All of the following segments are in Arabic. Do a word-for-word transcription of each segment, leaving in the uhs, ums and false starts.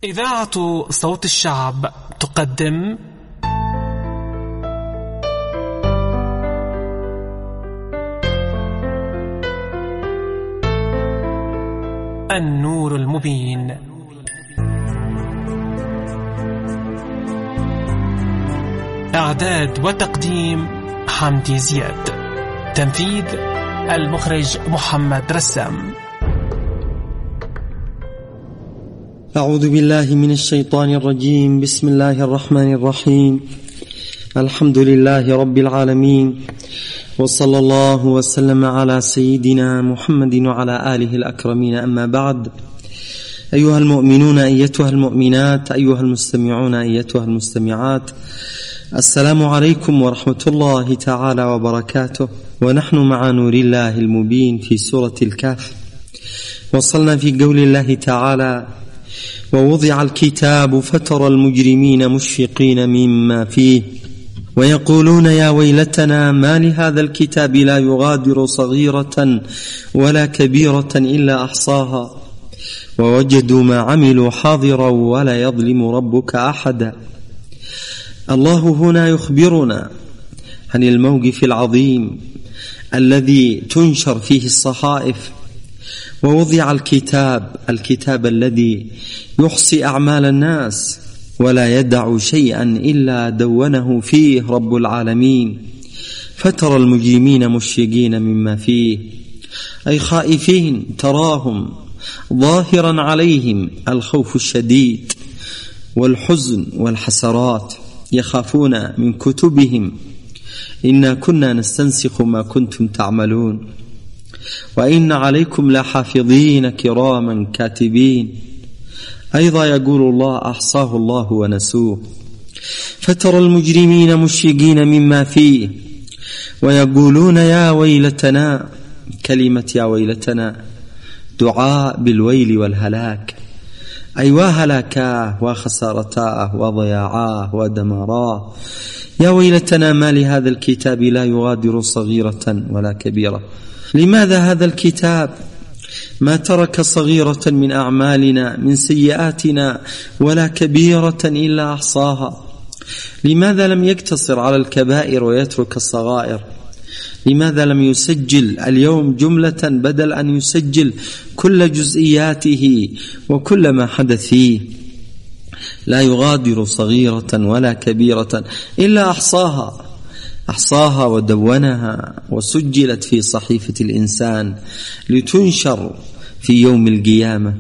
إذاعة صوت الشعب تقدم النور المبين. إعداد وتقديم حمدي زياد. تنفيذ المخرج محمد رسام. أعوذ بالله من الشيطان الرجيم. بسم الله الرحمن الرحيم. الحمد لله رب العالمين، وصلى الله وسلم على سيدنا محمد وعلى آله الأكرمين. أما بعد، أيها المؤمنون أيتها المؤمنات، أيها المستمعون أيتها المستمعات، السلام عليكم ورحمة الله تعالى وبركاته. ونحن مع نور الله المبين في سورة الكهف. وصلنا في قول الله تعالى: ووضع الكتاب فترى المجرمين مشفقين مما فيه ويقولون يا ويلتنا ما لهذا الكتاب لا يغادر صغيرة ولا كبيرة إلا أحصاها ووجدوا ما عملوا حاضرا ولا يظلم ربك أحدا. الله هنا يخبرنا عن الموقف العظيم الذي تنشر فيه الصحائف. ووضع الكتاب، الكتاب الذي يحصي أعمال الناس ولا يدع شيئا إلا دونه فيه رب العالمين. فترى المجرمين مشفقين مما فيه، أي خائفين، تراهم ظاهرا عليهم الخوف الشديد والحزن والحسرات، يخافون من كتبهم: إنا كنا نستنسخ ما كنتم تعملون وإن عليكم لحافظين كراما كاتبين. أيضا يقول الله: أحصاه الله ونسوه. فترى المجرمين مشفقين مما فيه ويقولون يا ويلتنا. كلمة يا ويلتنا دعاء بالويل والهلاك، أي وهلاكاه وخسارتاه وضياعاه ودماراه. يا ويلتنا ما لهذا الكتاب لا يغادر صغيرة ولا كبيرة. لماذا هذا الكتاب ما ترك صغيرة من أعمالنا من سيئاتنا ولا كبيرة إلا أحصاها؟ لماذا لم يقتصر على الكبائر ويترك الصغائر؟ لماذا لم يسجل اليوم جملة بدل أن يسجل كل جزئياته وكل ما حدث فيه؟ لا يغادر صغيرة ولا كبيرة إلا أحصاها. أحصاها ودونها وسجلت في صحيفة الإنسان لتنشر في يوم القيامة.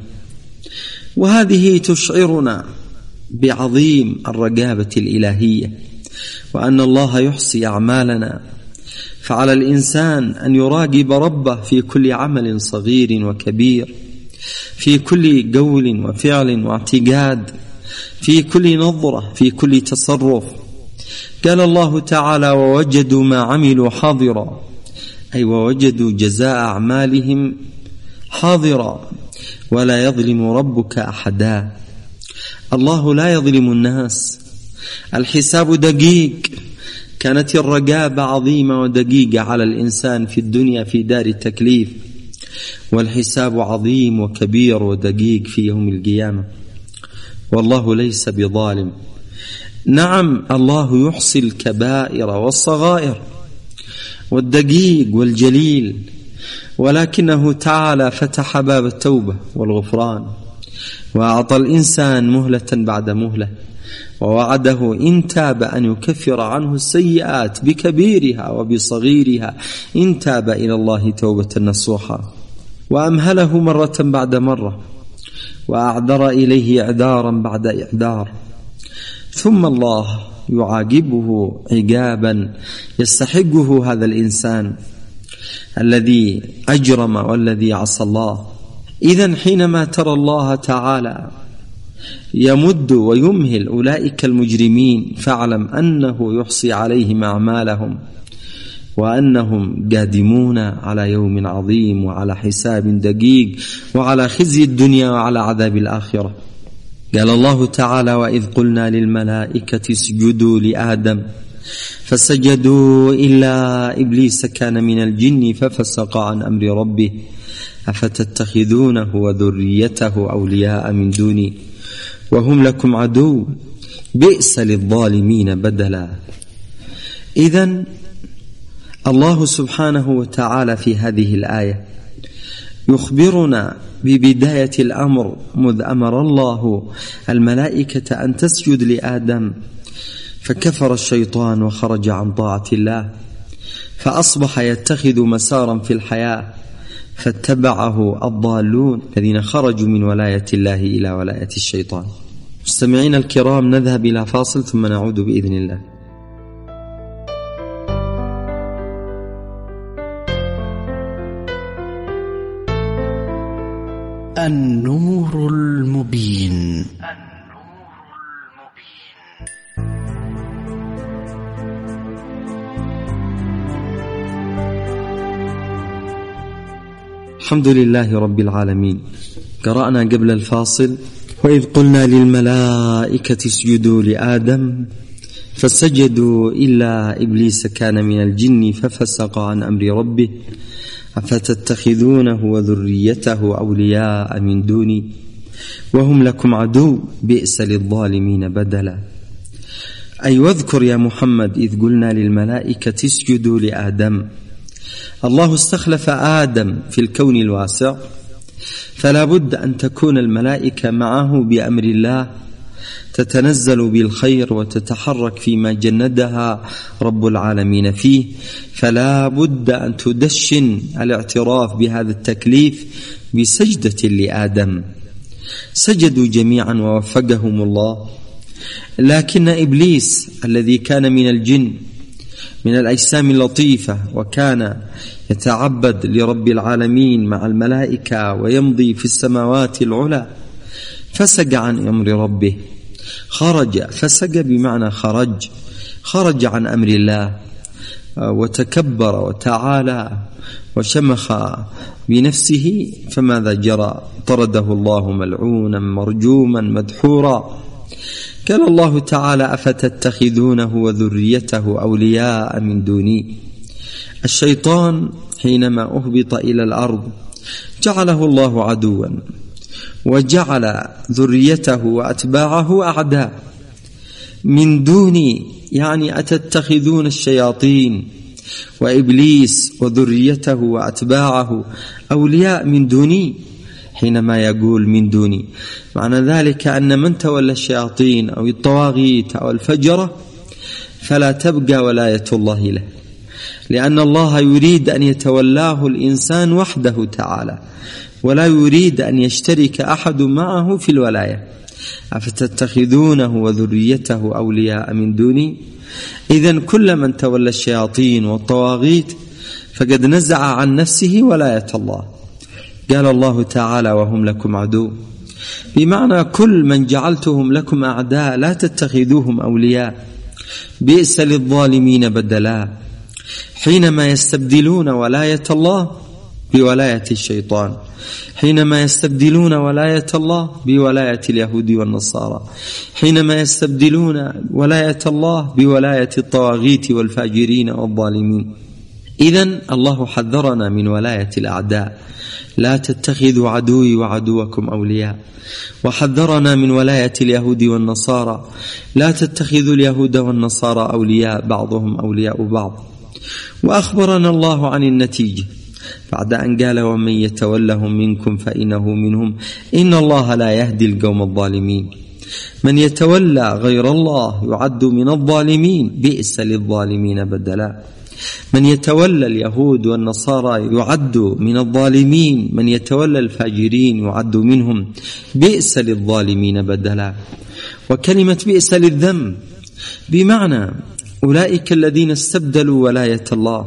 وهذه تشعرنا بعظيم الرقابة الإلهية، وأن الله يحصي أعمالنا. فعلى الإنسان أن يراقب ربه في كل عمل صغير وكبير، في كل قول وفعل واعتقاد، في كل نظرة، في كل تصرف. قال الله تعالى: ووجدوا ما عملوا حاضرا، أي ووجدوا جزاء أعمالهم حاضرا ولا يظلم ربك أحدا. الله لا يظلم الناس. الحساب دقيق. كانت الرقابة عظيمة ودقيقة على الإنسان في الدنيا في دار التكليف، والحساب عظيم وكبير ودقيق في يوم القيامة. والله ليس بظالم. نعم، الله يحصي الكبائر والصغائر والدقيق والجليل، ولكنه تعالى فتح باب التوبة والغفران، وأعطى الإنسان مهلة بعد مهلة، ووعده إن تاب أن يكفر عنه السيئات بكبيرها وبصغيرها إن تاب إلى الله توبة نصوحا. وأمهله مرة بعد مرة، وأعذر إليه إعذارا بعد إعذار، ثم الله يعاقبه عقابا يستحقه هذا الإنسان الذي أجرم والذي عصى الله. إذن حينما ترى الله تعالى يمد ويمهل أولئك المجرمين، فاعلم أنه يحصي عليهم أعمالهم، وأنهم قادمون على يوم عظيم وعلى حساب دقيق وعلى خزي الدنيا وعلى عذاب الآخرة. قال الله تعالى: وإذ قلنا للملائكة اسجدوا لآدم فسجدوا إلا إبليس كان من الجن ففسق عن أمر ربه أفتتخذونه وذريته أولياء من دوني وهم لكم عدو بئس للظالمين بدلا. إذن الله سبحانه وتعالى في هذه الآية يخبرنا ببداية الأمر مذ أمر الله الملائكة أن تسجد لآدم، فكفر الشيطان وخرج عن طاعة الله، فأصبح يتخذ مسارا في الحياة، فاتبعه الضالون الذين خرجوا من ولاية الله إلى ولاية الشيطان. مستمعين الكرام، نذهب إلى فاصل ثم نعود بإذن الله. النور المبين. الحمد لله رب العالمين. قرأنا قبل الفاصل: وإذ قلنا للملائكة اسجدوا لآدم فسجدوا إلا إبليس كان من الجن ففسق عن أمر ربه أفتتخذونه وذريته أولياء من دوني وهم لكم عدو بئس للظالمين بدلا. أي واذكر يا محمد إذ قلنا للملائكة اسجدوا لآدم. الله استخلف آدم في الكون الواسع، فلا بد أن تكون الملائكة معه بأمر الله، تتنزل بالخير وتتحرك فيما جندها رب العالمين فيه، فلا بد أن تدشن الاعتراف بهذا التكليف بسجدة لآدم. سجدوا جميعا ووفقهم الله، لكن إبليس الذي كان من الجن من الأجسام اللطيفة وكان يتعبد لرب العالمين مع الملائكة ويمضي في السماوات العلى، فسق عن أمر ربه، خرج. فسق بمعنى خرج خرج عن أمر الله وتكبر وتعالى وشمخ بنفسه، فماذا جرى؟ طرده الله ملعونا مرجوما مدحورا. قال الله تعالى: أفتتخذونه وذريته أولياء من دوني. الشيطان حينما أهبط إلى الأرض جعله الله عدوا، وجعل ذريته وأتباعه أعداء. من دوني يعني أتتخذون الشياطين وإبليس وذريته وأتباعه أولياء من دوني. حينما يقول من دوني معنى ذلك أن من تولى الشياطين أو الطواغيت أو الفجرة فلا تبقى ولاية الله له، لأن الله يريد أن يتولاه الإنسان وحده تعالى، ولا يريد أن يشترك أحد معه في الولاية. أفتتخذونه وذريته أولياء من دوني. إذن كل من تولى الشياطين والطواغيت فقد نزع عن نفسه ولاية الله. قال الله تعالى: وهم لكم عدو، بمعنى كل من جعلتهم لكم أعداء لا تتخذوهم أولياء، بئس للظالمين بدلا. حينما يستبدلون ولاية الله بولاية الشيطان، حينما يستبدلون ولاية الله بولاية اليهود والنصارى، حينما يستبدلون ولاية الله بولاية الطواغيت والفاجرين والظالمين. إذن الله حذرنا من ولاية الأعداء: لا تتخذوا عدوي وعدوكم أولياء. وحذرنا من ولاية اليهود والنصارى: لا تتخذوا اليهود والنصارى أولياء بعضهم أولياء بعض. وأخبرنا الله عن النتيجة بعد أن قال: ومن يتولهم منكم فإنه منهم إن الله لا يهدي القوم الظالمين. من يتولى غير الله يعد من الظالمين، بئس للظالمين بدلا. من يتولى اليهود والنصارى يعد من الظالمين، من يتولى الفاجرين يعد منهم، بئس للظالمين بدلا. وكلمة بئس للذم بمعنى أولئك الذين استبدلوا ولاية الله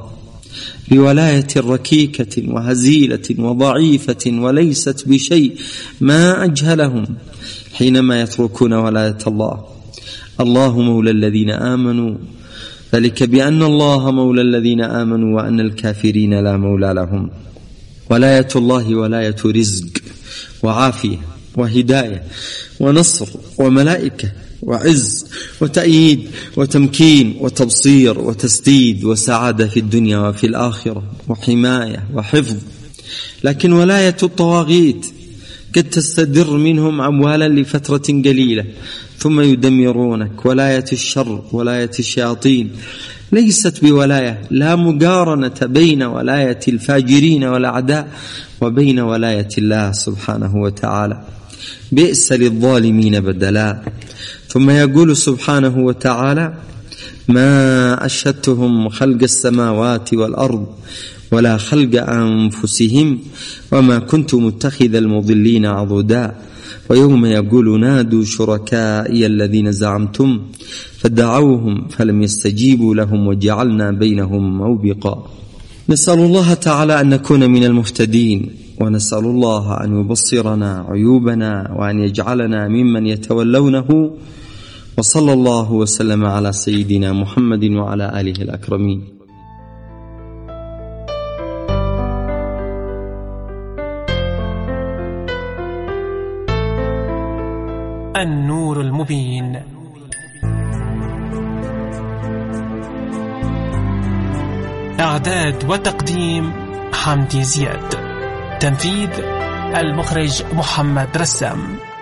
بولاية ركيكة وهزيلة وضعيفة وليست بشيء، ما أجهلهم حينما يتركون ولاية الله. الله مولى الذين آمنوا، ذلك بأن الله مولى الذين آمنوا وأن الكافرين لا مولى لهم. ولاية الله ولاية رزق وعافية وهداية ونصر وملائكة وعز وتأييد وتمكين وتبصير وتسديد وسعادة في الدنيا وفي الآخرة وحماية وحفظ. لكن ولاية الطواغيت قد تستدر منهم أموالا لفترة قليلة ثم يدمرونك. ولاية الشر ولاية الشياطين ليست بولاية، لا مقارنة بين ولاية الفاجرين والأعداء وبين ولاية الله سبحانه وتعالى. بئس للظالمين بدلا. ثم يقول سبحانه وتعالى: ما أشهدتهم خلق السماوات والأرض ولا خلق أنفسهم وما كنت متخذ المضلين عضدا. ويوم يقول: نادوا شركائي الذين زعمتم فدعوهم فلم يستجيبوا لهم وجعلنا بينهم موبقا. نسأل الله تعالى أن نكون من المهتدين، ونسأل الله أن يبصرنا عيوبنا وأن يجعلنا ممن يتولونه. وصلى الله وسلم على سيدنا محمد وعلى آله الأكرمين. النور المبين. إعداد وتقديم حمدي زياد. تنفيذ المخرج محمد رسام.